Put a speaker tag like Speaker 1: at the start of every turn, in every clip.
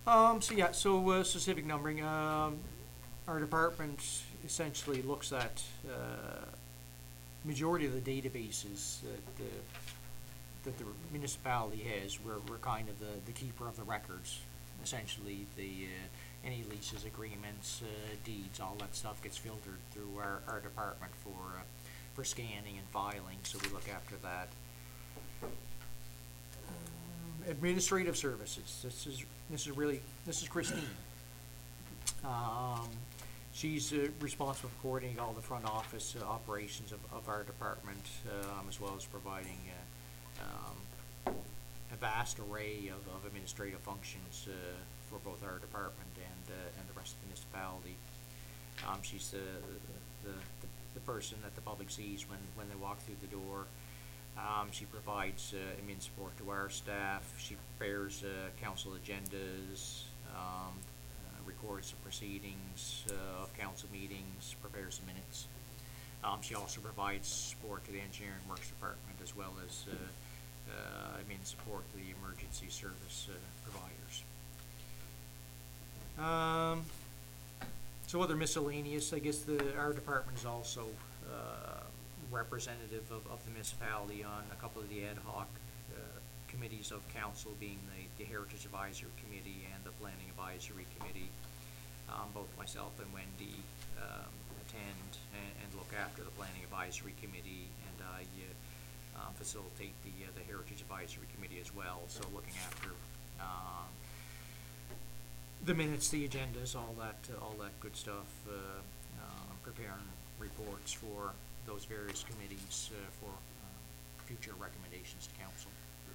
Speaker 1: Specific numbering. Our department essentially looks at majority of the databases that the municipality has. We're kind of the keeper of the records. Essentially, any leases, agreements, deeds, all that stuff gets filtered through our department for scanning and filing. So we look after that. Administrative services. This is Christine. She's responsible for coordinating all the front office operations of our department, as well as providing a vast array of administrative functions for both our department and the rest of the municipality. She's the person that the public sees when they walk through the door. She provides admin support to our staff. She prepares council agendas, records the proceedings of council meetings, prepares the minutes. She also provides support to the engineering works department, as well as admin support to the emergency service providers. So other miscellaneous, I guess our department is also representative of the municipality on a couple of the ad hoc committees of council, being the Heritage Advisory Committee and the Planning Advisory Committee. Both myself and Wendy attend and look after the Planning Advisory Committee, and I facilitate the Heritage Advisory Committee as well. So looking after the minutes, the agendas, all that good stuff, preparing reports for those various committees for future recommendations to council.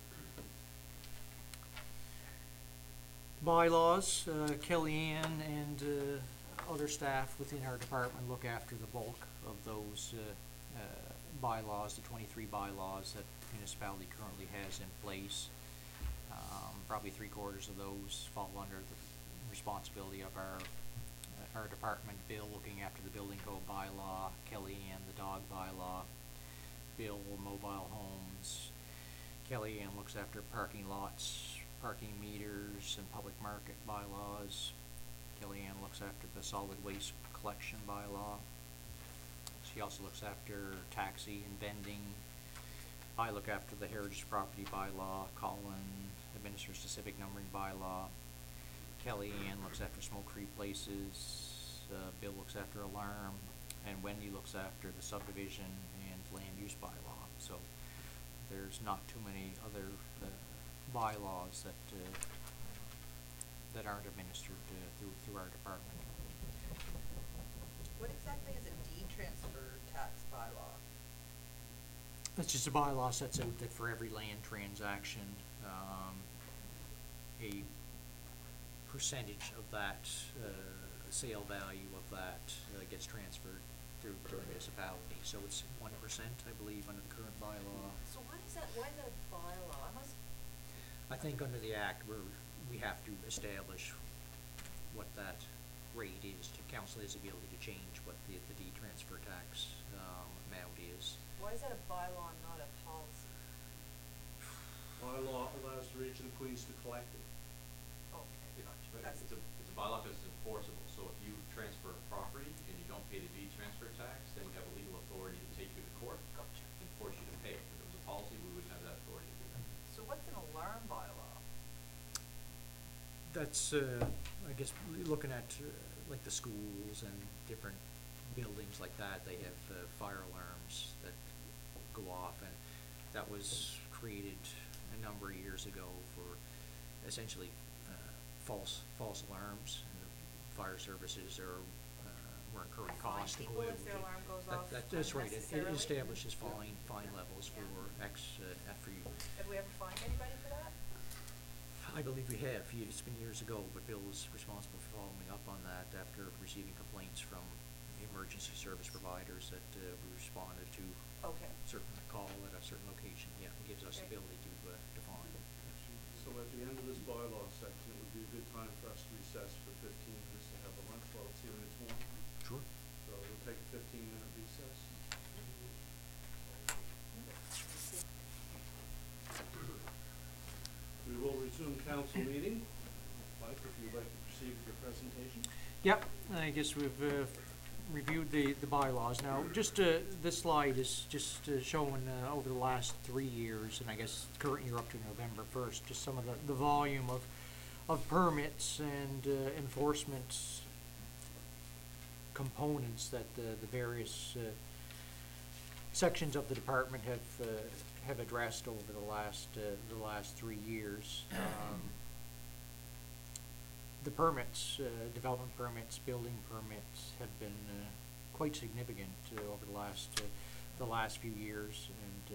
Speaker 1: Bylaws, Kellyanne and other staff within our department look after the bulk of those bylaws, the 23 bylaws that the municipality currently has in place. Probably 3/4 of those fall under the responsibility of our department. Bill looking after the building code bylaw, Kellyanne the dog bylaw, Bill mobile homes, Kellyanne looks after parking lots, parking meters, and public market bylaws. Kellyanne looks after the solid waste collection bylaw. She also looks after taxi and vending. I look after the heritage property bylaw. Colin administers the civic numbering bylaw. Kellyanne looks after smoke-free places. Bill looks after alarm, and Wendy looks after the subdivision and land use bylaw. So there's not too many other bylaws that aren't administered through our department.
Speaker 2: What exactly is a deed transfer tax bylaw?
Speaker 1: It's just a bylaw sets out that for every land transaction, a percentage of that sale value of that gets transferred through to the municipality. So it's 1%, I believe, under the current bylaw.
Speaker 2: So why is that a bylaw?
Speaker 1: I think under the act we have to establish what that rate is. Council has the ability to change what the deed transfer tax amount is.
Speaker 2: Why is that a bylaw and not a policy?
Speaker 3: Bylaw allows the region of Queens to collect it.
Speaker 2: Okay,
Speaker 4: It's a bylaw because it's enforceable. So if you transfer a property and you don't pay the deed transfer tax, then we have a legal authority to take you to court and force you to pay it. If it was a policy, we wouldn't have that authority to do that.
Speaker 2: So what's an alarm bylaw?
Speaker 1: That's, I guess, looking at like the schools and different buildings like that, they have fire alarms that go off, and that was created a number of years ago for essentially false alarms. And the fire services were incurring costs to go out.
Speaker 2: If their alarm goes off
Speaker 1: That's right. It establishes fine levels
Speaker 2: Yeah.
Speaker 1: for after you.
Speaker 2: Have we ever fined anybody for that?
Speaker 1: I believe we have. It's been years ago, but Bill was responsible for following up on that after receiving complaints from emergency service providers that we responded to.
Speaker 2: Okay.
Speaker 1: Certain call at a certain location. Yeah, it gives us the
Speaker 2: Okay.
Speaker 1: ability to define.
Speaker 3: So at the end of this bylaw section, it would be a good time for us to recess for 15 minutes to have a lunch while it's here and it's warm.
Speaker 1: Sure.
Speaker 3: So we'll take a 15-minute recess. We will resume council meeting. My Mike, if you'd like to proceed with your presentation.
Speaker 1: Yep, I guess we've reviewed the bylaws. Now, just this slide is just showing over the last 3 years, and I guess current year up to November 1st, just some of the volume of permits and enforcement components that the various sections of the department have addressed over the last 3 years. The permits, development permits, building permits have been quite significant over the last few years, and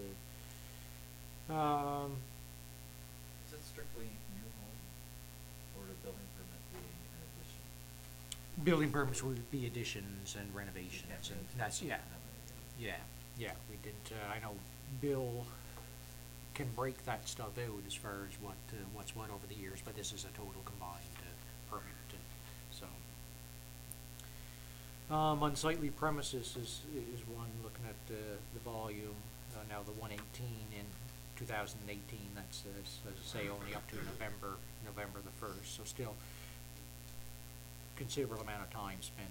Speaker 5: Is it strictly new home, or the building permit being an addition?
Speaker 1: building permits would be additions and
Speaker 5: You
Speaker 1: renovations,
Speaker 5: can't
Speaker 1: and
Speaker 5: really
Speaker 1: that's,
Speaker 5: tell
Speaker 1: yeah,
Speaker 5: how many,
Speaker 1: yeah, we did, I know Bill can break that stuff out as far as what's what over the years, but this is a total combined permit, so. Unsightly premises is one, looking at the volume, now the 118 in 2018, that's, as I say, only up to November the 1st, so still considerable amount of time spent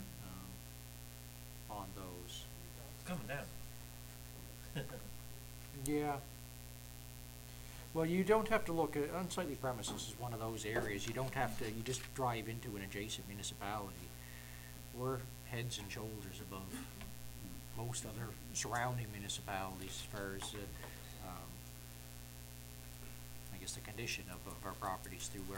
Speaker 1: on those.
Speaker 5: It's coming down.
Speaker 1: Yeah. Well, you don't have to look at, unsightly premises is one of those areas, you don't have to, you just drive into an adjacent municipality. We're heads and shoulders above most other surrounding municipalities as far as, I guess, the condition of our properties through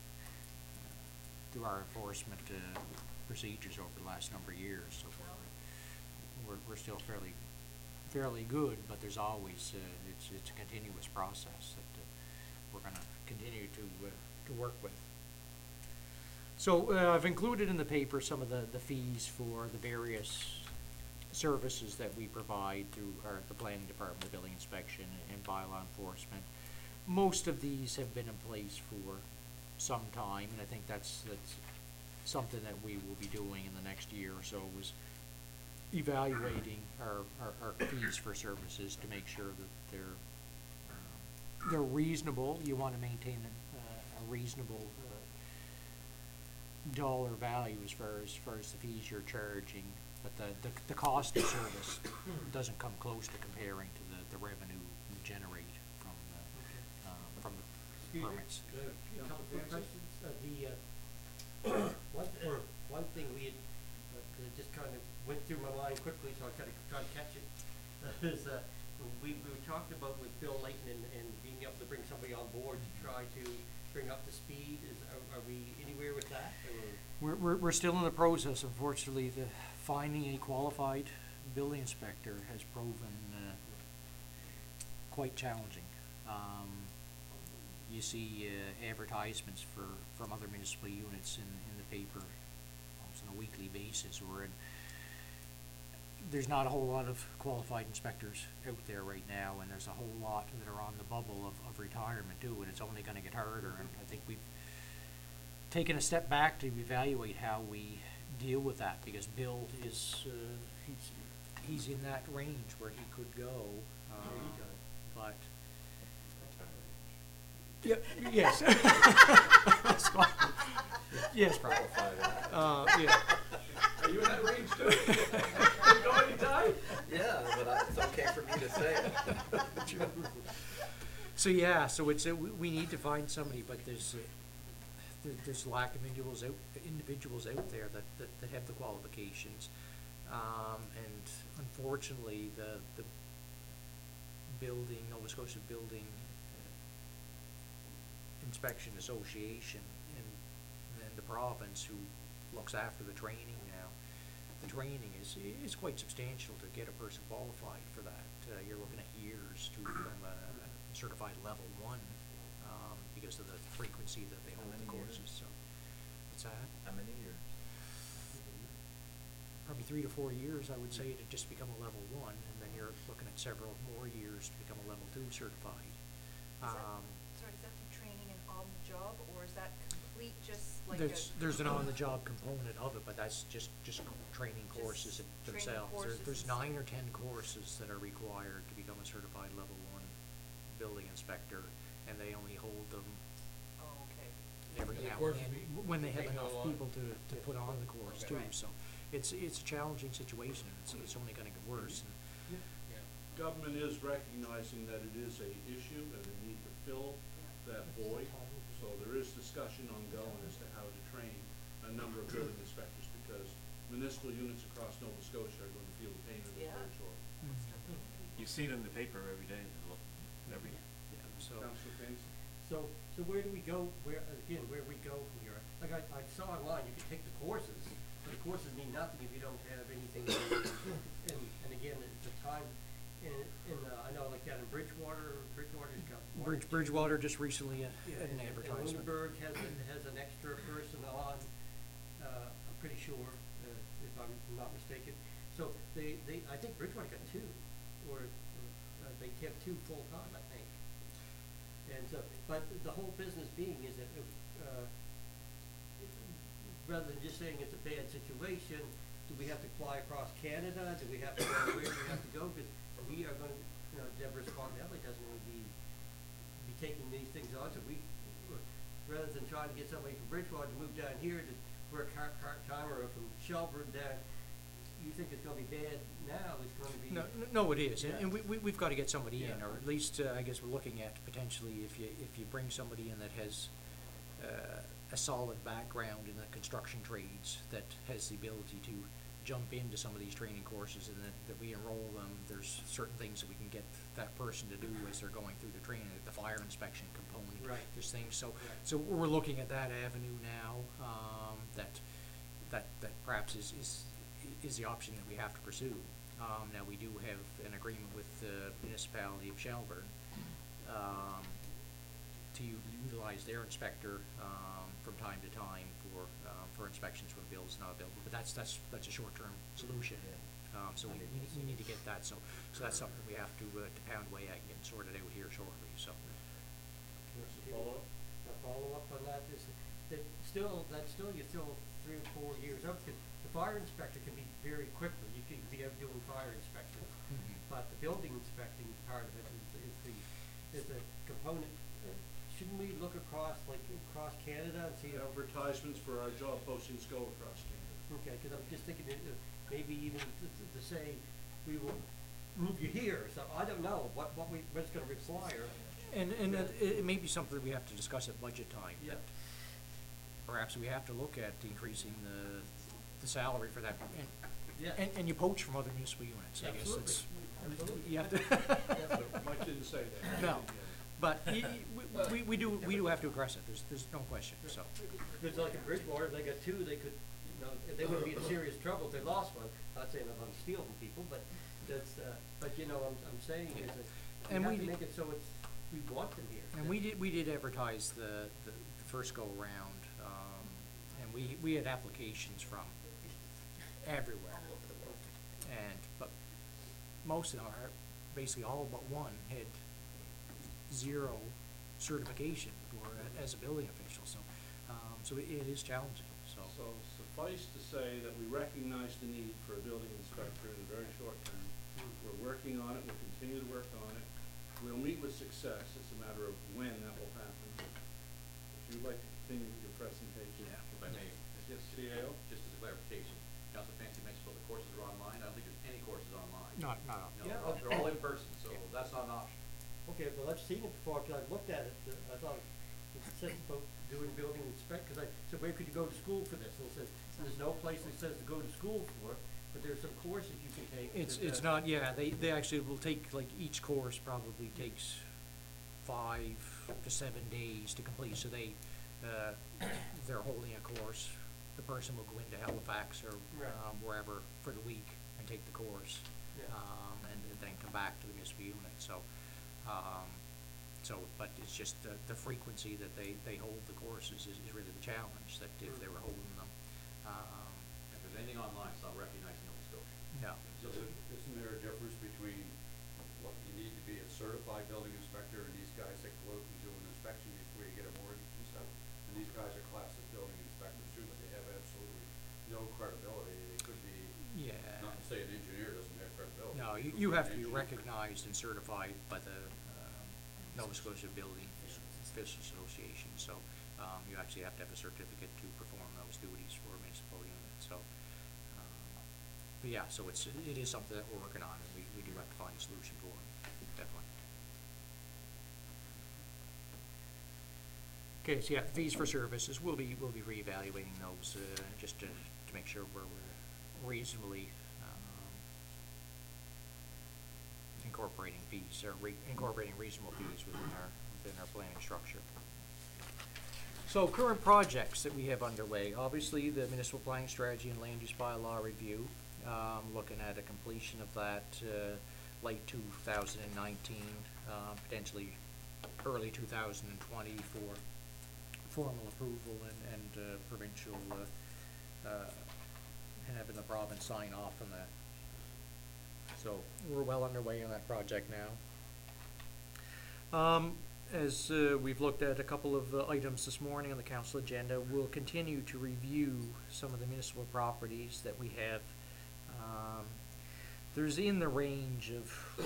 Speaker 1: our enforcement procedures over the last number of years. So we're still fairly good, but there's always, it's a continuous process that we're gonna continue to work with. So, I've included in the paper some of the fees for the various services that we provide through the planning department, the building inspection, and bylaw enforcement. Most of these have been in place for some time, and I think that's something that we will be doing in the next year or so, is evaluating our fees for services to make sure that they're reasonable. You want to maintain a reasonable dollar value as far as the fees you're charging, but the cost of service doesn't come close to comparing to the revenue you generate from the permits.
Speaker 3: Yeah,
Speaker 6: Couple quick
Speaker 3: Nancy?
Speaker 6: questions. One thing we had, that just kind of went through my mind quickly, so I kind of tried to catch it, is, we talked about with Bill Layton and being able to bring somebody on board to try to bring up the speed. Are we anywhere with that, or?
Speaker 1: We're still in the process. Unfortunately, finding a qualified building inspector has proven quite challenging. You see advertisements from other municipal units in the paper almost on a weekly basis, there's not a whole lot of qualified inspectors out there right now, and there's a whole lot that are on the bubble of retirement too, and it's only gonna get harder, and I think we've taken a step back to evaluate how we deal with that, because Bill is, he's in that range where he could go, but. Yeah, yes. Yes, probably. Yeah.
Speaker 4: Are you in that range too? Can you go anytime?
Speaker 5: Yeah, but it's okay for me to say it.
Speaker 1: So yeah, so it's we need to find somebody, but there's lack of individuals out there that have the qualifications, and unfortunately the Nova Scotia Building Inspection Association and the province, who looks after the training now, the training is quite substantial to get a person qualified for that. You're looking at years to become a certified level 1, because of the frequency that they
Speaker 5: How
Speaker 1: hold the
Speaker 5: many
Speaker 1: courses.
Speaker 5: years?
Speaker 1: So, what's that?
Speaker 5: How many years?
Speaker 1: Probably 3 to 4 years, I would say, to just become a level 1, and then you're looking at several more years to become a level 2 certified.
Speaker 2: Sorry, is that the training and on the job, or is that complete just like
Speaker 1: There's an on-the-job component of it, but that's just training
Speaker 2: Just
Speaker 1: courses
Speaker 2: training
Speaker 1: themselves.
Speaker 2: courses
Speaker 1: There's
Speaker 2: and
Speaker 1: 9 or 10 courses that are required to become a certified level 1 building inspector, and they only hold them
Speaker 2: Oh, okay.
Speaker 1: every now
Speaker 6: course
Speaker 1: and
Speaker 6: would be
Speaker 1: when they have
Speaker 6: taken
Speaker 1: enough
Speaker 6: on.
Speaker 1: people to put on the course
Speaker 6: Okay.
Speaker 1: too,
Speaker 2: Right.
Speaker 1: so it's a challenging situation, and it's only gonna get worse, and
Speaker 6: Yeah.
Speaker 3: Government is recognizing that it is a issue and a need to fill that void. So there is discussion ongoing as to how to train a number of building inspectors, because municipal units across Nova Scotia are going to feel the pain of this
Speaker 2: Yeah.
Speaker 3: very shortly.
Speaker 7: You see it in the paper every day, every,
Speaker 1: so.
Speaker 3: Councillor Keynes?
Speaker 6: So where do we go, where do we go from here? Like I saw online, you can take the courses, but the courses mean nothing if you don't have anything to do. And again, it's a time, I know like down in Bridgewater's got one or two.
Speaker 1: Bridgewater just recently had
Speaker 6: Yeah,
Speaker 1: an
Speaker 6: and
Speaker 1: advertisement.
Speaker 6: Lunenburg has an extra person on, I'm pretty sure, if I'm not mistaken. So I think Bridgewater got two, or they kept two full-time, I think. And so, but the whole business being is that if, rather than just saying it's a bad situation, do we have to fly across Canada? Do we have to go where do we have to go? Because we are gonna, Deborah Spontanelli doesn't want to be taking these things on, so rather than trying to get somebody from Bridgewater to move down here to work part-time, or from Shelburne down, you think it's gonna be bad now, it's gonna be.
Speaker 1: No, it is,
Speaker 6: Yeah.
Speaker 1: and we've gotta get somebody in,
Speaker 6: Yeah.
Speaker 1: or at least, I guess we're looking at potentially if you bring somebody in that has, a solid background in the construction trades, that has the ability to jump into some of these training courses, and that we enroll them, there's certain things that we can get that person to do as they're going through the training, like the fire inspection component.
Speaker 6: Right.
Speaker 1: There's things, so,
Speaker 6: Right.
Speaker 1: so we're looking at that avenue now, that perhaps is the option that we have to pursue. Now, we do have an agreement with the municipality of Shelburne, to utilize their inspector, from time to time for inspections when the bill's not available, but that's a short-term solution. So we need to get that, so that's something we have to pound away at and get sorted out here shortly, so.
Speaker 3: Follow-up?
Speaker 6: A follow-up on that is that you're still 3 or 4 years out, because the fire inspector can be very quickly, you can be out doing fire inspection. But the building inspecting part of it is the component. Shouldn't we look across Canada and see?
Speaker 3: Advertisements for our job postings go across Canada.
Speaker 6: Okay, because I'm just thinking maybe even to say we will move you here, so I don't know what it's gonna require.
Speaker 1: And it may be something that we have to discuss at budget time,
Speaker 6: Yeah.
Speaker 1: that perhaps we have to look at increasing the salary for that,
Speaker 6: Yeah.
Speaker 1: and you poach from other municipal units, I guess,
Speaker 6: Absolutely.
Speaker 1: it's,
Speaker 6: Absolutely.
Speaker 1: you have to.
Speaker 3: Mike didn't say that.
Speaker 1: No. But we do have to address it, there's no question, so.
Speaker 6: Because like in Bridgewater, if they got two, they could, they wouldn't be in serious trouble if they lost one. Not saying I'm stealing from people, but that's, but I'm saying is that we
Speaker 1: And
Speaker 6: have
Speaker 1: we
Speaker 6: to
Speaker 1: did-
Speaker 6: make it so we want them here.
Speaker 1: And we did advertise the first go-around, and we had applications from everywhere. But most of them are, basically all but one had zero certification as a building official, so it is challenging, so.
Speaker 3: So suffice to say that we recognize the need for a building inspector in the very short term. We're working on it, we'll continue to work on it. We'll meet with success, it's a matter of when that will happen. If you'd like to continue with your presentation.
Speaker 1: Yeah.
Speaker 4: If I may.
Speaker 3: Yes, CAO?
Speaker 4: Just as a clarification, Council Fancy mentioned about the courses are online, I don't think there's any courses online.
Speaker 1: Not
Speaker 4: No,
Speaker 6: Yeah,
Speaker 4: they're all in person, so that's not an option.
Speaker 6: Okay, well, I've seen it before, because I've looked at it, I thought it said about doing building inspect, because I said, where could you go to school for this? And it says, there's no place that says to go to school for, but there's some courses you can take.
Speaker 1: It's not, yeah, they actually will take, like, each course probably takes 5 to 7 days to complete, so they're holding a course. The person will go into Halifax or
Speaker 6: Right.
Speaker 1: wherever for the week and take the course,
Speaker 6: Yeah.
Speaker 1: and then come back to the municipal unit, but it's just the frequency that they hold the courses is really the challenge, that if they were holding them,
Speaker 4: If there's anything online, it's not recognized in Nova Scotia.
Speaker 1: no.
Speaker 8: Isn't there a difference between what you need to be a certified building inspector and these guys that go out and do an inspection before you get a mortgage and stuff? And these guys are classed as building inspectors too, but they have absolutely no credibility. They could be,
Speaker 1: Yeah.
Speaker 8: not to say an engineer doesn't have credibility.
Speaker 1: No,
Speaker 8: They could
Speaker 1: you
Speaker 8: be
Speaker 1: have
Speaker 8: an
Speaker 1: to be
Speaker 8: engineer.
Speaker 1: recognized and certified by the Nova Scotia Building Officials Association, so you actually have have to have a certificate to perform those duties for a municipal unit, so. But yeah, so it is something that we're working on, and we do have to find a solution for it, definitely. Okay, so yeah, fees for services, we'll be reevaluating those, just to make sure we're reasonably, incorporating fees, or incorporating reasonable fees within our planning structure. So current projects that we have underway, obviously the municipal planning strategy and land use bylaw review, looking at a completion of that, late 2019, potentially early 2020 for formal approval and provincial, and having the province sign off on that. So we're well underway on that project now. As we've looked at a couple of items this morning on the council agenda, we'll continue to review some of the municipal properties that we have. There's in the range of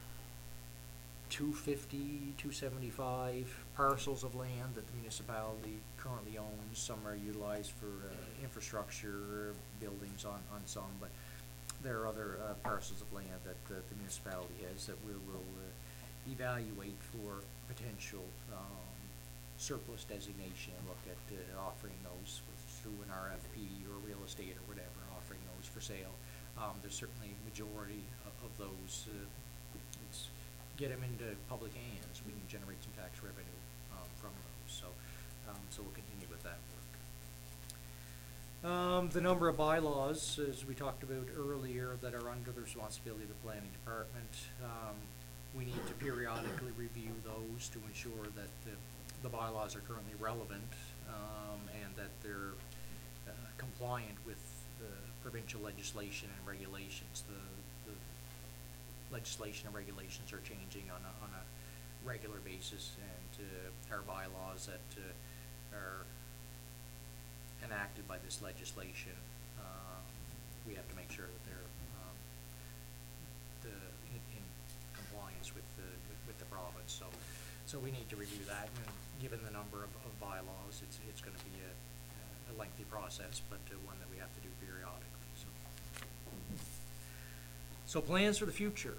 Speaker 1: 250, 275 parcels of land that the municipality currently owns. Some are utilized for infrastructure, buildings on some, but there are other parcels of land that the municipality has that we will evaluate for potential surplus designation, and look at offering those through an RFP or real estate or whatever, offering those for sale. There's certainly a majority of those, it's get them into public hands, we can generate some tax revenue from those, so we'll continue with that work. The number of bylaws, as we talked about earlier, that are under the responsibility of the planning department, we need to periodically review those to ensure that the bylaws are currently relevant, and that they're compliant with the provincial legislation and regulations. The legislation and regulations are changing on a regular basis, and our bylaws that are enacted by this legislation, we have to make sure that they're in compliance with the province. So we need to review that, and given the number of bylaws, it's going to be a lengthy process, but one that we have to do periodically. So plans for the future.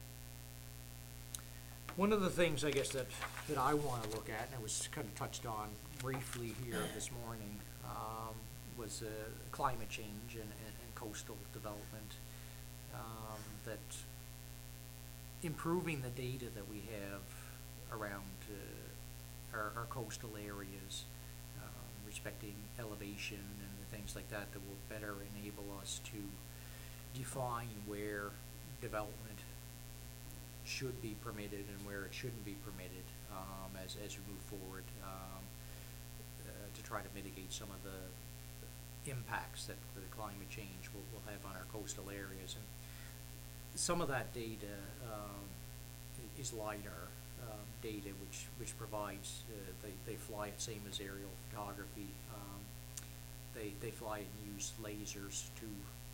Speaker 1: One of the things, I guess, that I want to look at, and it was kind of touched on briefly here this morning, was climate change and coastal development. That improving the data that we have around our coastal areas, respecting elevation and things like that, that will better enable us to define where development should be permitted and where it shouldn't be permitted, as we move forward, to try to mitigate some of the impacts that the climate change will have on our coastal areas. And some of that data is LiDAR data, which provides, they fly it same as aerial photography. They fly it and use lasers to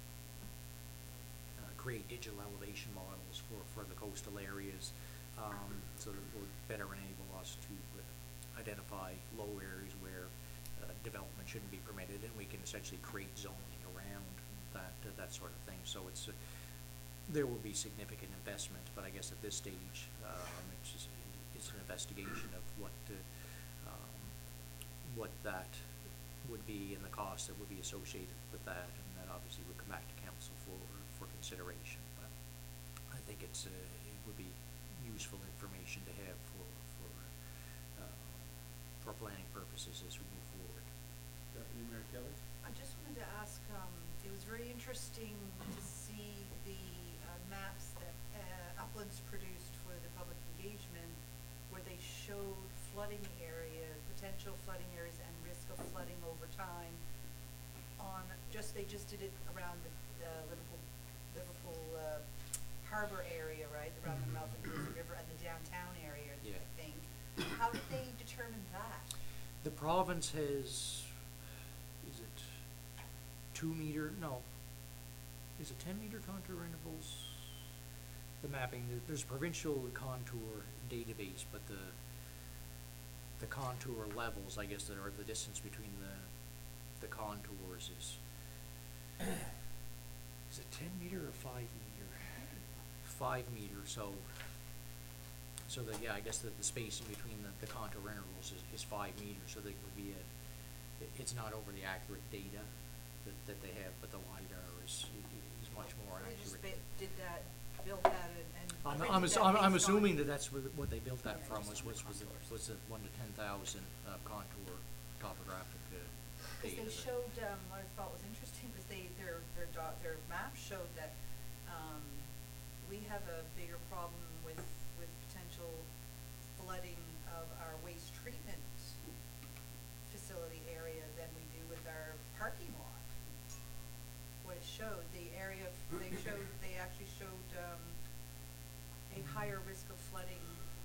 Speaker 1: create digital elevation models for the coastal areas, so that it will better enable us to identify low areas where development shouldn't be permitted, and we can essentially create zoning around that sort of thing. So there will be significant investment, but I guess at this stage, it's an investigation of what that would be and the cost that would be associated with that, and that obviously would come back to council for consideration. But I think it would be useful information to have for planning purposes as we move forward.
Speaker 3: Deputy Mayor Kelly?
Speaker 2: I just wanted to ask, it was very interesting to see the maps that Uplands produced for the public engagement, where they showed flooding areas, potential flooding areas, and risk of flooding over time. They just did it around the Liverpool Harbor area, right, around the mouth of the Mersey River, and the downtown area,
Speaker 1: Yeah.
Speaker 2: I think. How did they determine that?
Speaker 1: The province has, is it 2 meter, no, is it 10 meter contour intervals? The mapping, there's a provincial contour database, but the contour levels, I guess, that are the distance between the contours is it 10 meter or 5 meter? 5 meter, so I guess the spacing between the contour intervals is 5 meters, so there would be it's not overly accurate data that they have, but the LiDAR is much more
Speaker 2: They just
Speaker 1: accurate.
Speaker 2: built that and
Speaker 1: I'm
Speaker 2: printed that based
Speaker 1: assuming
Speaker 2: on-
Speaker 1: that that's what they built that
Speaker 2: Yeah,
Speaker 1: from,
Speaker 2: based
Speaker 1: was
Speaker 2: on the
Speaker 1: the 1 to 10,000 contour topographic
Speaker 2: Because
Speaker 1: data.
Speaker 2: they showed, what I thought was interesting was their map showed that, we have a bigger problem with potential flooding of our waste treatment facility area than we do with our parking lot. What it showed, they actually showed, a higher risk of flooding,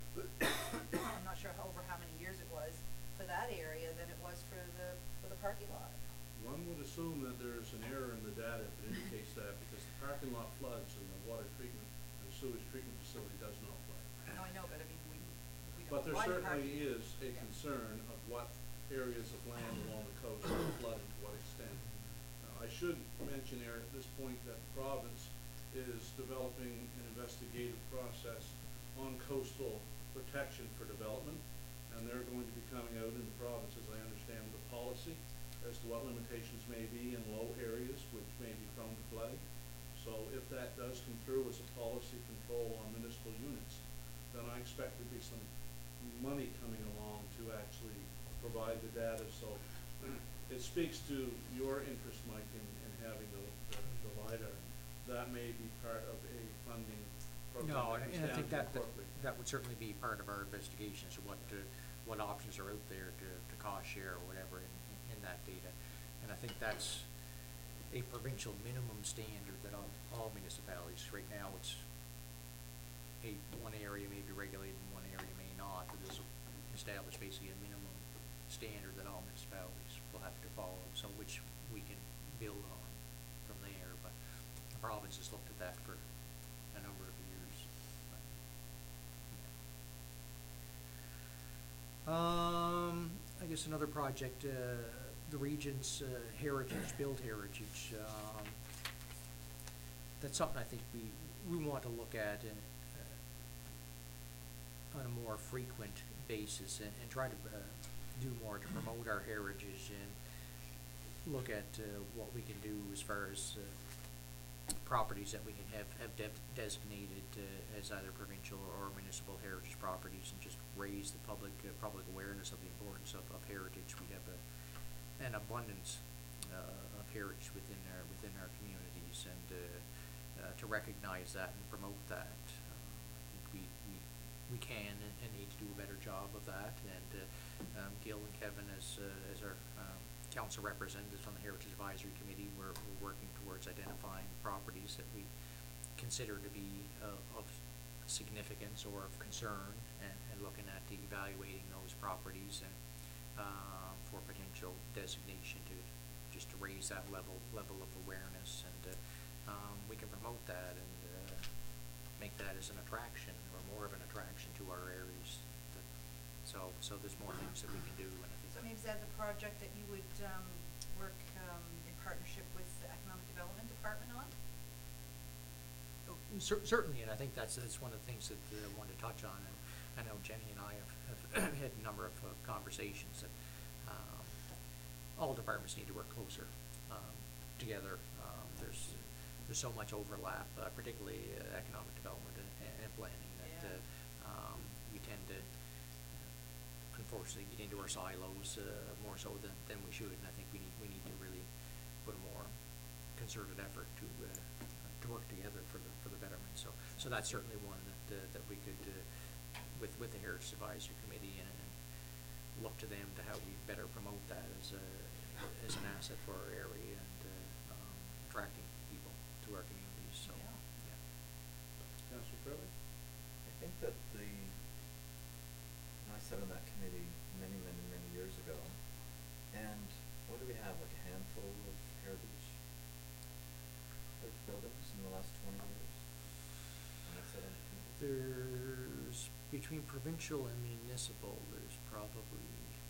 Speaker 2: I'm not sure over how many years it was, for that area than it was for the parking lot.
Speaker 3: One would assume that there's an error in the data that indicates that, because the parking lot floods and the water treatment and sewage treatment facility does not flood.
Speaker 2: No, I know, but I mean, we
Speaker 3: But
Speaker 2: don't
Speaker 3: there
Speaker 2: apply the
Speaker 3: certainly
Speaker 2: parking.
Speaker 3: is a concern of what areas of land along the coast are flooded to what extent. I should mention there at this point that the province is developing an investigative process on coastal protection for development, and they're going to be coming out in the province, as I understand, with a policy as to what limitations may be in low areas which may be prone to flooding. So if that does come through as a policy control on municipal units, then I expect there'd be some money coming along to actually provide the data. So it speaks to your interest, Mike, in having the LiDAR. That may be part of a funding program.
Speaker 1: No,
Speaker 3: that comes
Speaker 1: and I
Speaker 3: down
Speaker 1: think
Speaker 3: to
Speaker 1: that
Speaker 3: incorporate.
Speaker 1: that would certainly be part of our investigation, so what options are out there to cost share or whatever in that data. And I think that's a provincial minimum standard that all municipalities, right now it's one area may be regulated and one area may not, but this will establish basically a minimum standard that all municipalities will have to follow, so which we can build on from there, but the province has looked at that for a number of years. I guess another project, the region's heritage, Build Heritage, that's something I think we want to look at on a more frequent basis and try to do more to promote our heritage and look at what we can do as far as properties that we can have designated as either provincial or municipal heritage properties, and just raise the public awareness of the importance of heritage. We have an abundance of heritage within our communities, and to recognize that and promote that, I think we can and need to do a better job of that. And Gil and Kevin, as our council representatives on the Heritage Advisory Committee, we're working towards identifying properties that we consider to be of significance or of concern, and looking at evaluating those properties and for potential designation just to raise that level of awareness, and we can promote that and make that as an attraction or more of an attraction to our areas. So there's more things that we can do, and I think
Speaker 2: So maybe is that the project that you would, work, in partnership with the Economic Development Department on?
Speaker 1: Certainly, and I think that's one of the things that I wanted to touch on, and I know Jenny and I have had a number of conversations that all departments need to work closer together. There's so much overlap, particularly economic development and planning, that we tend to unfortunately get into our silos more so than we should, and I think we need to really put a more concerted effort to work together for the betterment. So that's certainly one that we could with the Heritage Advisory Committee, and look to them to how we better promote that as an asset for our area, and attracting people to our communities. So
Speaker 2: Yeah.
Speaker 1: yeah.
Speaker 3: Councillor Crowley?
Speaker 5: I think that I sat on that committee many years ago, and what do we have, like a handful of heritage buildings in the last 20 years? When I sat on the committee.
Speaker 1: There's between provincial and municipal, there's probably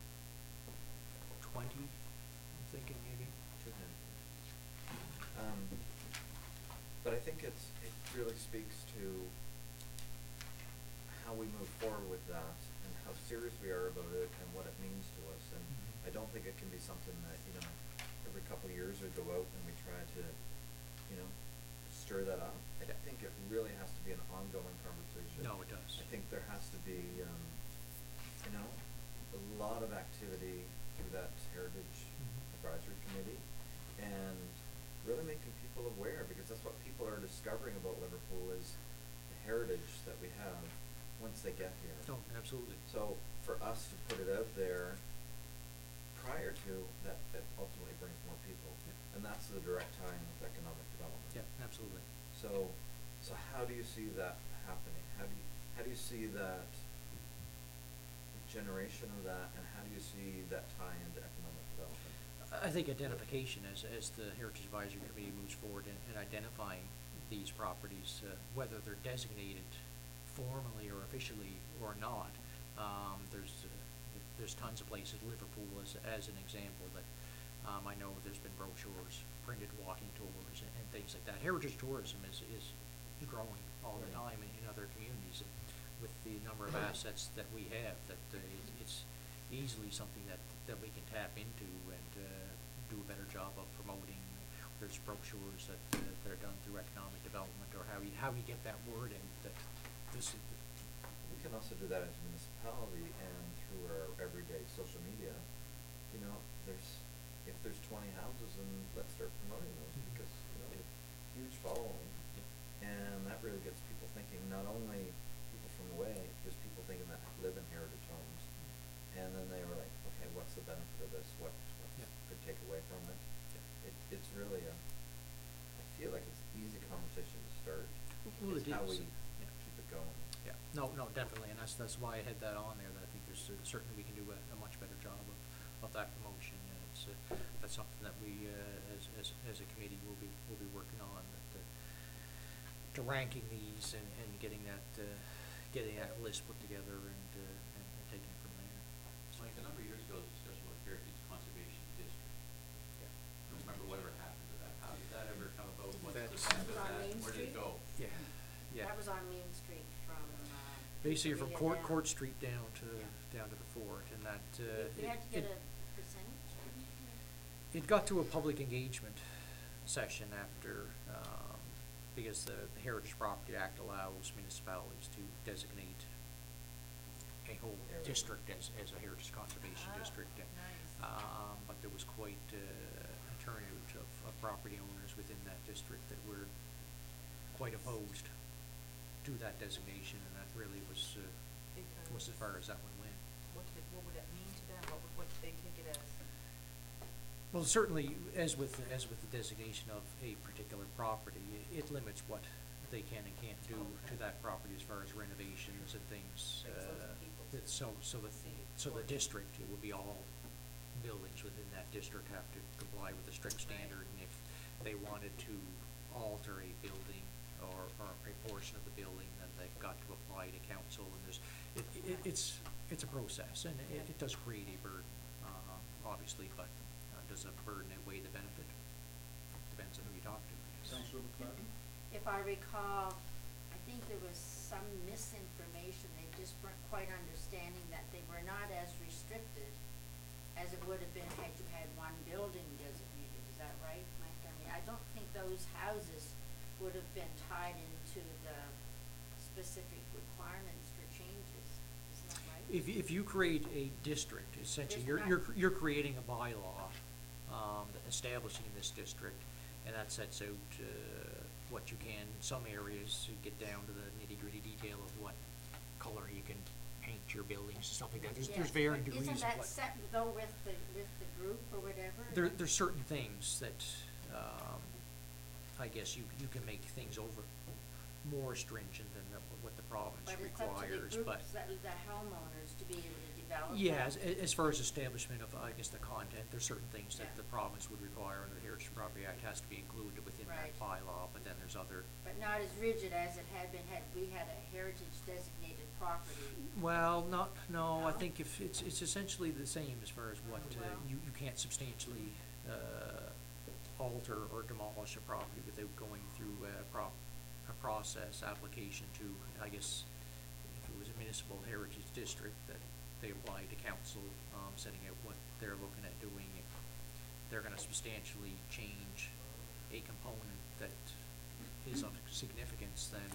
Speaker 1: 20, I'm thinking maybe.
Speaker 5: Two handfuls. But I think it really speaks to how we move forward with that and how serious we are about it and what it means to us. And I don't think it can be something that, every couple of years we go out and we try to, stir that up. I think it really has to be an ongoing conversation.
Speaker 1: No, it does.
Speaker 5: I think there has to be, a lot of activity through that Heritage Advisory Committee and really making people aware, because that's what people are discovering about Liverpool is the heritage that we have once they get here.
Speaker 1: Oh, absolutely.
Speaker 5: So for us to put it out there prior to that, that ultimately brings more people.
Speaker 1: Yeah.
Speaker 5: And that's the direct tie-in with economic development.
Speaker 1: Yeah, absolutely.
Speaker 5: So how do you see that happening? How do you see that generation of that, and how do you see that tie into economic development?
Speaker 1: I think identification as the Heritage Advisory Committee moves forward in identifying these properties, whether they're designated formally or officially or not. There's tons of places, Liverpool as an example, that I know there's been brochures, printed walking tours and things like that. Heritage tourism is growing all the time in other communities, and with the number of assets that we have, that it's easily something that we can tap into and do a better job of promoting. There's brochures that are done through economic development, or how you get that word in, that this is.
Speaker 5: We can also do that as a municipality and through our everyday social media. If there's 20 houses, and let's start promoting those, because we have a huge following, and that really gets people thinking. Not only people from away, there's people thinking that live in heritage homes, and then they were like, okay, what's the benefit of this? What could take away from it? It's really I feel like it's an easy conversation to start.
Speaker 1: Well,
Speaker 5: It's
Speaker 1: it
Speaker 5: how
Speaker 1: is.
Speaker 5: we
Speaker 1: Yeah.
Speaker 5: keep it going.
Speaker 1: Yeah, no, definitely, and that's why I had that on there, that I think there's certainly we can do a much better job of that promotion, and it's that's something that we as a committee will be working on, that to ranking these and getting that list put together and taking it from there.
Speaker 4: Like a number of years ago, there was a discussion about Heritage Conservation District.
Speaker 1: Yeah.
Speaker 4: I don't remember whatever happened to that. How did that ever come about? What's the
Speaker 1: That's-
Speaker 4: benefit of
Speaker 9: On
Speaker 4: that?
Speaker 9: Main
Speaker 4: Where did it
Speaker 9: Street?
Speaker 4: go?
Speaker 1: Yeah.
Speaker 9: That was on Main Street from,
Speaker 1: Basically from
Speaker 9: Korea down.
Speaker 1: Court Street down to the fort, and that
Speaker 9: We had to get
Speaker 1: it
Speaker 9: a percentage?
Speaker 1: it got to a public engagement session after, because the Heritage Property Act allows municipalities to designate a whole
Speaker 5: Area.
Speaker 1: district as a heritage conservation
Speaker 2: Ah,
Speaker 1: district. And,
Speaker 2: nice.
Speaker 1: but there was quite a turnout of property owners within that district that were quite opposed to that designation, and that really was as far as that one went.
Speaker 2: What would that mean to them? What did they take it as?
Speaker 1: Well, certainly, as with the designation of a particular property, it limits what they can and can't do to that property as far as renovations and things.
Speaker 2: Brings lots of people to
Speaker 1: So the district, it would be all buildings within that district have to comply with a strict standard, and if they wanted to alter a building or a portion of the building, then they've got to apply to council, and it's a process, and it does create a burden, obviously, but does a burden outweigh the benefit? Depends on who you talk to, I guess.
Speaker 3: Councillor McLaren?
Speaker 9: If I recall, I think there was some misinformation. They just weren't quite understanding that they were not as restricted as it would have been had you had one building designated. Is that right, Mike? I mean, I don't think those houses would have been tied into the specific requirements for changes. Isn't that right?
Speaker 1: If you create a district, essentially,
Speaker 9: Just
Speaker 1: you're creating a bylaw, establishing this district, and that sets out, what you can, some areas, you get down to the nitty-gritty detail of what color you can paint your buildings and stuff like that. There's
Speaker 9: Yes,
Speaker 1: varying
Speaker 9: but
Speaker 1: degrees of
Speaker 9: Isn't that
Speaker 1: what.
Speaker 9: set though with the group or whatever?
Speaker 1: There's certain things that, I guess you can make things more stringent than what the province
Speaker 9: But it's up to the
Speaker 1: requires, but.
Speaker 9: groups, the homeowners, to be able to develop develop
Speaker 1: Yeah,
Speaker 9: that?
Speaker 1: as far as establishment of, I guess, the content, there's certain things that
Speaker 9: Yeah.
Speaker 1: the province would require under the Heritage Property Act has to be included within that
Speaker 9: Right.
Speaker 1: bylaw, but then there's other.
Speaker 9: But not as rigid as it had been, had we had a heritage designated property.
Speaker 1: Well, no, I
Speaker 9: No?
Speaker 1: think if, it's essentially the same as far as what,
Speaker 9: Well.
Speaker 1: you can't substantially, alter or demolish a property without going through a process application to, I guess, if it was a municipal heritage district, that they apply to council, setting out what they're looking at doing. If they're gonna substantially change a component that is of significance, then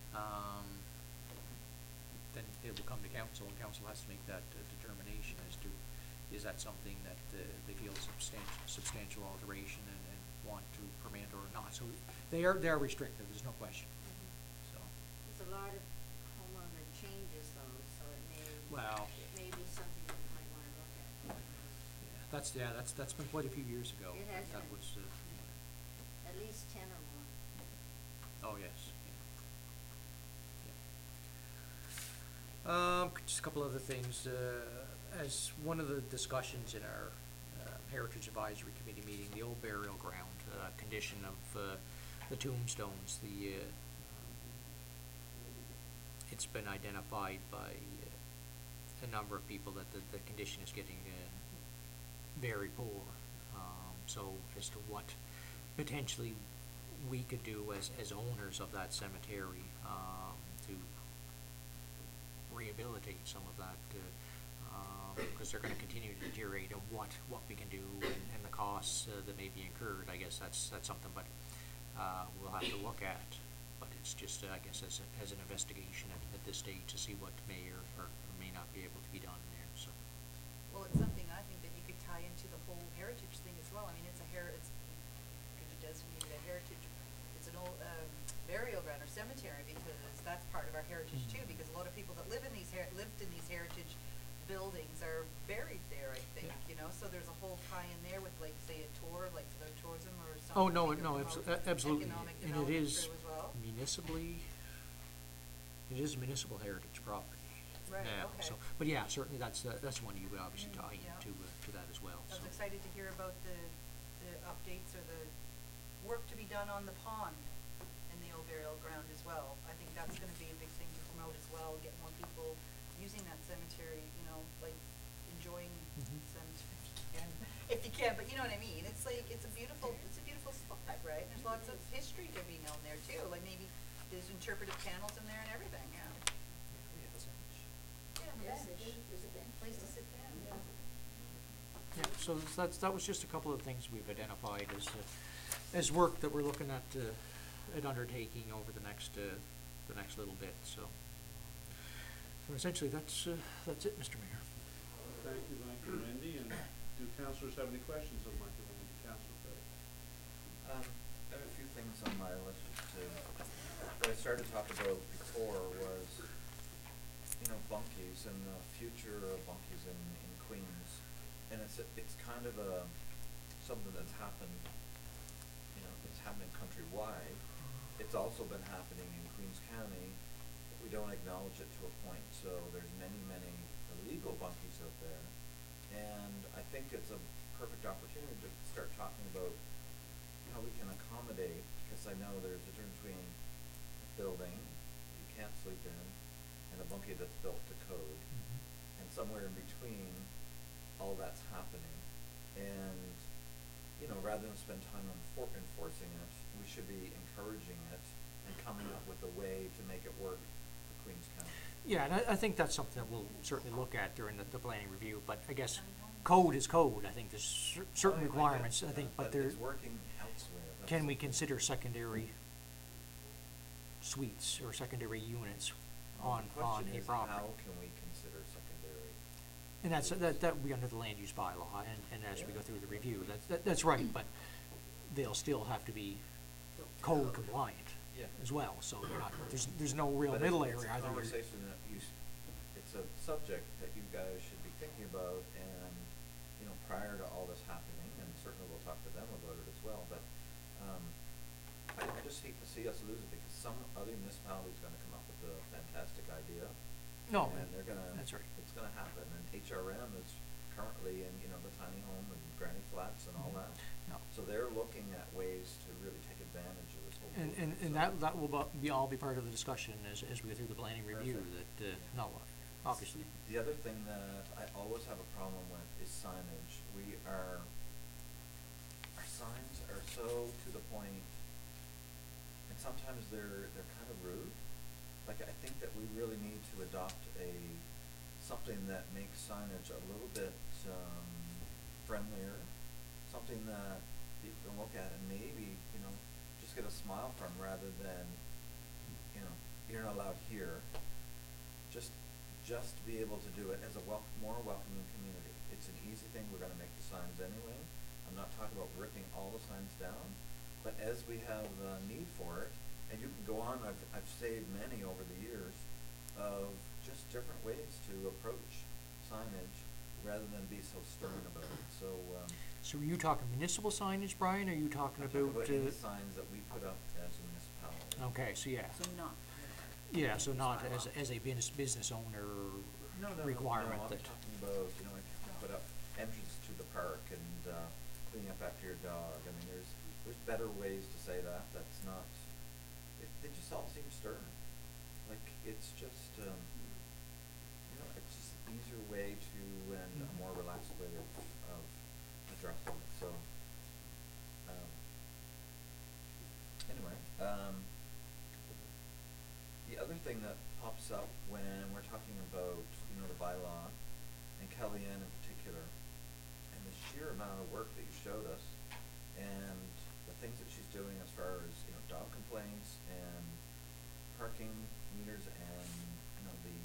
Speaker 1: it will come to council, and council has to make that determination as to, is that something that they feel is substantial alteration and want to permit or not. So they are restricted, there's no question, so.
Speaker 9: There's a lot of homeowner changes though, so it
Speaker 1: Well.
Speaker 9: may be something that you might wanna look at.
Speaker 1: That's been quite a few years ago.
Speaker 9: It has
Speaker 1: That
Speaker 9: been.
Speaker 1: was,
Speaker 9: At least 10 or more.
Speaker 1: oh, yes, just a couple other things, as one of the discussions in our, Heritage Advisory Committee meeting, the old burial ground, condition of, the tombstones, it's been identified by, a number of people that the condition is getting, very poor. So as to what potentially we could do as owners of that cemetery, to rehabilitate some of that, because they're gonna continue to deteriorate, and what we can do and the costs, that may be incurred, I guess that's something, but, we'll have to look at. But it's just, I guess, as an investigation at this stage to see what may or may not be able to be done there, so.
Speaker 2: Well, it's something I think that you could tie into the whole heritage thing as well. I mean, it's could you designate it a heritage, it's an old, burial ground or cemetery, because that's part of our heritage too, because a lot of people that lived in these heritage buildings are buried there, I think,
Speaker 1: Yeah.
Speaker 2: you know, so there's a whole tie-in there with, like, say, a tour, like for tourism or something.
Speaker 1: Oh, no,
Speaker 2: to promote
Speaker 1: absolutely,
Speaker 2: economic
Speaker 1: and it
Speaker 2: development
Speaker 1: is
Speaker 2: through as well.
Speaker 1: municipally, it is municipal heritage property
Speaker 2: Right,
Speaker 1: now,
Speaker 2: okay.
Speaker 1: so, but yeah, certainly that's one you would obviously tie
Speaker 2: Yeah.
Speaker 1: to that as well,
Speaker 2: I
Speaker 1: so.
Speaker 2: was excited to hear about the updates or the work to be done on the pond in the old burial ground as well. I think that's gonna be a big thing to promote as well, get more people using that cemetery, you know, like enjoying
Speaker 1: Mhm.
Speaker 2: cemetery if you can, but you know what I mean? It's like, it's a beautiful spot, right? There's lots of history to be known there too, like maybe there's interpretive panels in there and everything, yeah. Yeah,
Speaker 9: Yes,
Speaker 2: bench.
Speaker 9: there's a bench.
Speaker 2: Place to sit down, yeah.
Speaker 1: Yeah, so that was just a couple of things we've identified as work that we're looking at undertaking over the next little bit, so. So essentially, that's it, Mr. Mayor.
Speaker 3: Thank you, Wendy, and do councillors have any questions of Michael Wendy, Councillor Craig?
Speaker 5: I have a few things on my list that I started to talk about before was, bunkies and the future of bunkies in Queens. And it's kind of something that's happened, it's happening countrywide. It's also been happening in Queens County, but we don't acknowledge it to a point. So there's many illegal bunkies out there. And I think it's a perfect opportunity to start talking about how we can accommodate, because I know there's a difference between a building you can't sleep in and a bunkie that's built to code. And somewhere in between, all that's happening. And, rather than spend time on enforcing it, we should be encouraging it and coming up with a way to make it work for Queens County.
Speaker 1: Yeah, and I think that's something that we'll certainly look at during the planning review, but I guess code is code. I think there's certain requirements, I think, but there,
Speaker 5: it's working elsewhere.
Speaker 1: can we consider secondary suites or secondary units on
Speaker 5: The
Speaker 1: a
Speaker 5: question is,
Speaker 1: property?
Speaker 5: how can we consider secondary?
Speaker 1: And that would be under the land use bylaw, and as we go through the review, that's right, but they'll still have to be code compliant
Speaker 5: Yeah.
Speaker 1: as well, so they're not, there's no real
Speaker 5: But
Speaker 1: middle
Speaker 5: it's
Speaker 1: area.
Speaker 5: a
Speaker 1: Either you're-
Speaker 5: conversation that it's a subject that you guys should be thinking about, and, prior to all this happening, and certainly we'll talk to them about it as well, but, I just hate to see us lose it, because some other municipality's gonna come up with a fantastic idea.
Speaker 1: No,
Speaker 5: And they're gonna,
Speaker 1: that's right.
Speaker 5: it's what's gonna happen, and HRM is currently in, you know, the tiny home and granny flats and all that.
Speaker 1: No.
Speaker 5: So they're looking at ways to really take advantage of this whole
Speaker 1: And,
Speaker 5: movement,
Speaker 1: and
Speaker 5: so-
Speaker 1: that will all be part of the discussion as we go through the planning review,
Speaker 5: Perfect.
Speaker 1: that, no, obviously.
Speaker 5: The other thing that I always have a problem with is signage. Our signs are so to the point, and sometimes they're kind of rude. Like, I think that we really need to adopt something that makes signage a little bit, friendlier, something that people can look at and maybe, you know, just get a smile from, rather than, you know, you're not allowed here. Just to be able to do it as a more welcoming community. It's an easy thing, we're gonna make the signs anyway. I'm not talking about ripping all the signs down, but as we have the need for it, and you can go on, I've saved many over the years of just different ways to approach signage rather than be so stern about it, so,
Speaker 1: So are you talking municipal signage, Brian, or are you talking
Speaker 5: I'm
Speaker 1: about,
Speaker 5: talking about any signs that we put up as a municipality.
Speaker 1: okay, so yeah.
Speaker 2: So not.
Speaker 1: Yeah, so not as a business owner requirement
Speaker 5: No, I'm
Speaker 1: that.
Speaker 5: talking about, you know, if you put up entrance to the park and, cleaning up after your dog. I mean, there's better ways to say that, that's not, they just all seem stern. Like, it's just, you know, it's just an easier way to, and a more relaxed way of addressing it, so, anyway, the other thing that pops up when we're talking about, you know, the bylaw, and Kellyanne in particular, and the sheer amount of work that you showed us, and the things that she's doing as far as, you know, dog complaints and parking meters and, you know, the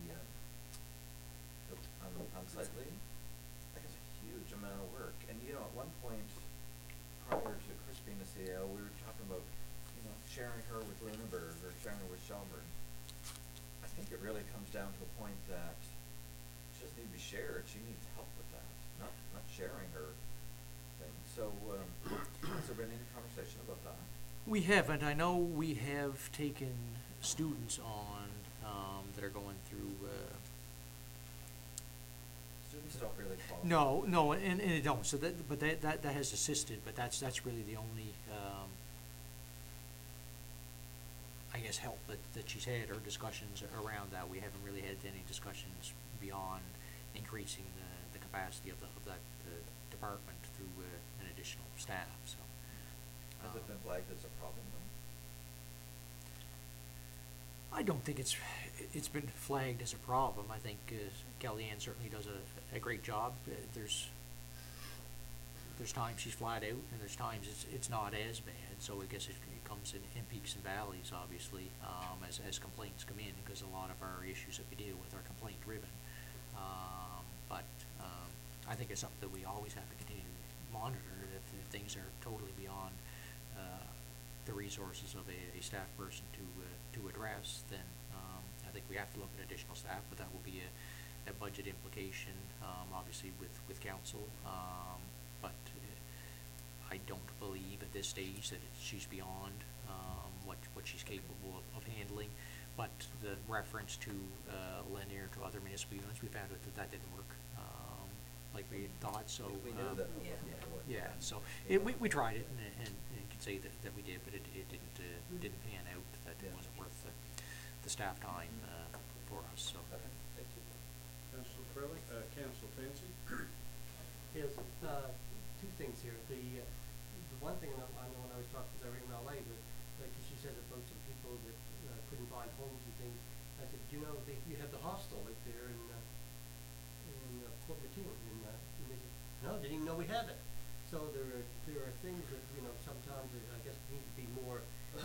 Speaker 5: unsightly, that is a huge amount of work. And, you know, at one point, prior to Chris being the CEO, we were talking about, you know, sharing her with Lunenburg or sharing her with Shelburne. I think it really comes down to a point that she doesn't need to be shared, she needs help with that, not sharing her thing. So, has there been any conversation about that?
Speaker 1: We haven't. I know we have taken students on, that are going through,
Speaker 5: Students don't really qualify.
Speaker 1: no, and it don't, so but that has assisted, but that's really the only, I guess, help that she's had, or discussions around that. We haven't really had any discussions beyond increasing the capacity of that department through, an additional staff, so.
Speaker 5: Has it been flagged as a problem though?
Speaker 1: I don't think it's been flagged as a problem. I think, Kellyanne certainly does a great job. There's times she's flat out, and there's times it's not as bad. So I guess it comes in peaks and valleys, obviously, as complaints come in, because a lot of our issues that we deal with are complaint driven. But I think it's something that we always have to continue to monitor. If things are totally beyond the resources of a staff person to address, then I think we have to look at additional staff, but that will be a budget implication, obviously with council. But I don't believe at this stage that she's beyond what she's capable of handling. But the reference to Lanier to other municipal units, we found out that didn't work like we had thought. So
Speaker 5: We knew that.
Speaker 1: yeah, so we tried it, and could say that we did, but it didn't pan out. That it wasn't worth the staff time for us. So.
Speaker 5: Okay, thank you.
Speaker 3: Councillor Crilly, Councillor Fancy?
Speaker 6: Yes, two things here. The one thing that I know when I was talking to her in LA was, like, she said about some people that couldn't find homes and things. I said, you know, you have the hostel right there in Port Mattoon, and they said, no, didn't even know we had it. So there are things that, you know, sometimes I guess need to be more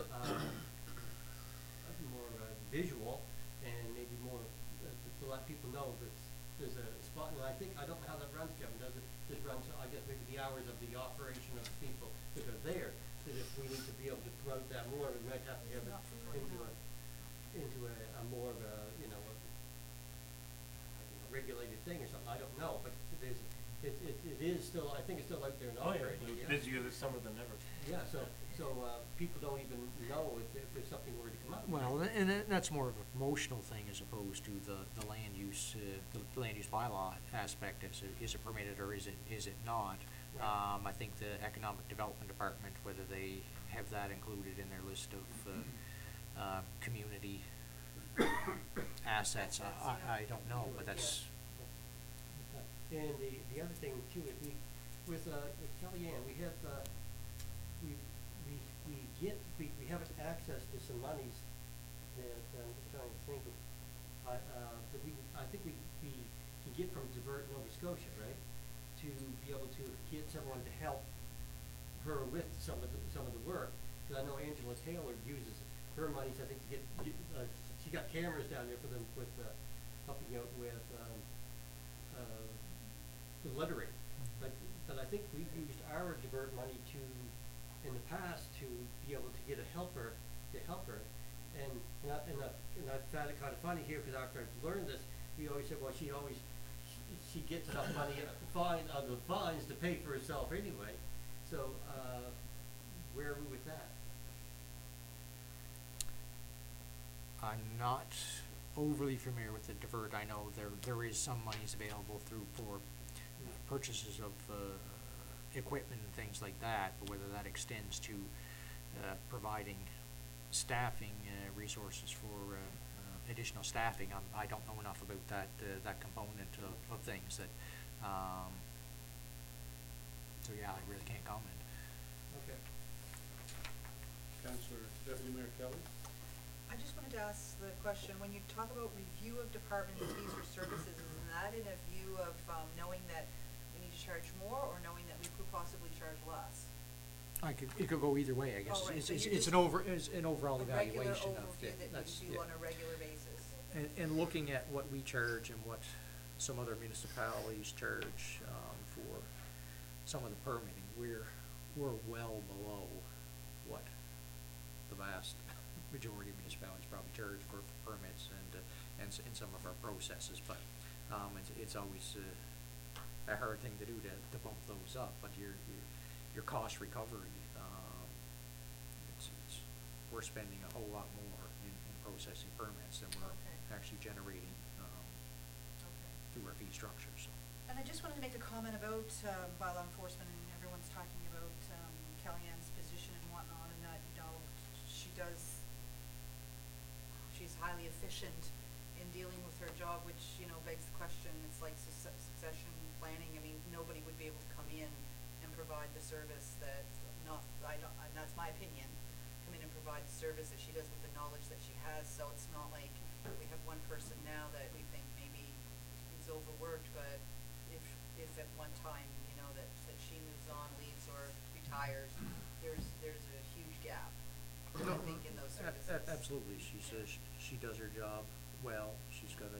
Speaker 6: visual, and maybe more to let people know that there's a spot. And I don't know how that runs, Kevin. Does it just runs? I guess maybe the hours of the operation of the people that are there. That if we need to be able to promote that more, we might have to have it into a more of a, you know, a regulated thing or something. I don't know, but there's it is still, I think it's still out there and
Speaker 7: Oh, yeah,
Speaker 6: operating,
Speaker 7: it's
Speaker 6: yeah.
Speaker 7: busier this summer than ever.
Speaker 6: Yeah, so, people don't even know if something were to come up.
Speaker 1: Well, that's more of a promotional thing as opposed to the land use, the land use bylaw aspect, is it permitted or is it not?
Speaker 6: Right.
Speaker 1: I think the Economic Development Department, whether they have that included in their list of, community assets, I don't know, but that's,
Speaker 6: And the other thing too, is with Kellyanne, we have, we have access to some monies that, I'm just trying to think of, I think we can get from Divert Nova Scotia, right? To be able to get someone to help her with some of the work, cause I know Angela Taylor uses her monies, I think, to get, she got cameras down there for them with, helping out with, the littering. But I think we've used our divert money in the past to be able to get a helper, to help her. And I found it kinda funny here, cause after I've learned this, we always said, well, she gets enough money on the fines to pay for herself anyway. So, where are we with that?
Speaker 1: I'm not overly familiar with the divert. I know there is some monies available for purchases of, equipment and things like that, but whether that extends to, providing staffing, resources for, additional staffing, I don't know enough about that component of things that, so yeah, I really can't comment.
Speaker 6: Okay.
Speaker 3: Councillor Deputy Mayor Kelly?
Speaker 2: I just wanted to ask the question, when you talk about review of department fees or services, is that in a view of, knowing that we need to charge more, or knowing that we could possibly charge less?
Speaker 1: It could go either way, I guess.
Speaker 2: Oh, right, so
Speaker 1: It's
Speaker 2: you're
Speaker 1: an
Speaker 2: just
Speaker 1: overall
Speaker 2: A regular
Speaker 1: evaluation of
Speaker 2: overview
Speaker 1: it.
Speaker 2: that
Speaker 1: That's,
Speaker 2: you do
Speaker 1: yeah.
Speaker 2: on a regular basis.
Speaker 1: And looking at what we charge and what some other municipalities charge, for some of the permitting, we're well below what the vast majority of municipalities probably charge for permits and some of our processes, but, it's always, a hard thing to do to bump those up, but your cost recovery, we're spending a whole lot more in processing permits than we're
Speaker 2: Okay.
Speaker 1: actually generating,
Speaker 2: Okay.
Speaker 1: through our fee structure, so.
Speaker 2: And I just wanted to make a comment about, bylaw enforcement, and everyone's talking about, Kellyanne's position and whatnot, and that, she's highly efficient in dealing with her job, which, begs the question, it's like succession planning. I mean, nobody would be able to come in and provide the service that, and that's my opinion, come in and provide the service that she does with the knowledge that she has, so it's not like we have one person now that we think maybe is overworked, but if at one time, that she moves on, leaves, or retires, there's a huge gap, I think, in those services.
Speaker 1: Absolutely, she does her job well, she's got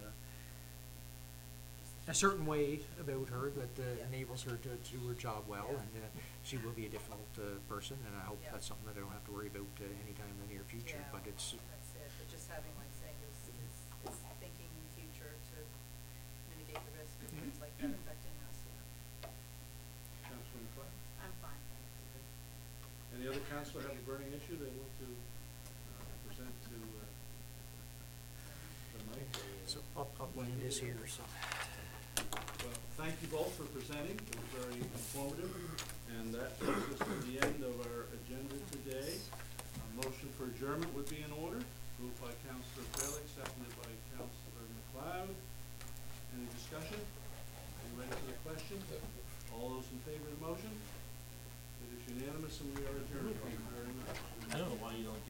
Speaker 1: a certain way about her that,
Speaker 2: Yeah.
Speaker 1: enables her to do her job well,
Speaker 2: Yeah.
Speaker 1: and, she will be a difficult, person, and I hope
Speaker 2: Yeah.
Speaker 1: that's something that I don't have to worry about, anytime in the near future,
Speaker 2: Yeah,
Speaker 1: but it's,
Speaker 2: that's it, but just having, like saying, is thinking in the future to mitigate the risk of things like that affecting us,
Speaker 3: Councillor McLeod?
Speaker 9: I'm fine, thank you.
Speaker 3: Any other councillor have a burning issue they want to, present to, the mic?
Speaker 1: so upland is here, so.
Speaker 3: Well, thank you both for presenting, it was very informative, and that takes us to the end of our agenda today. A motion for adjournment would be in order, moved by Councillor Frelick, seconded by Councillor McLeod. Any discussion? Are you ready for the question? All those in favor of the motion? It is unanimous and we are adjourned, thank you very much.
Speaker 7: I don't know why you don't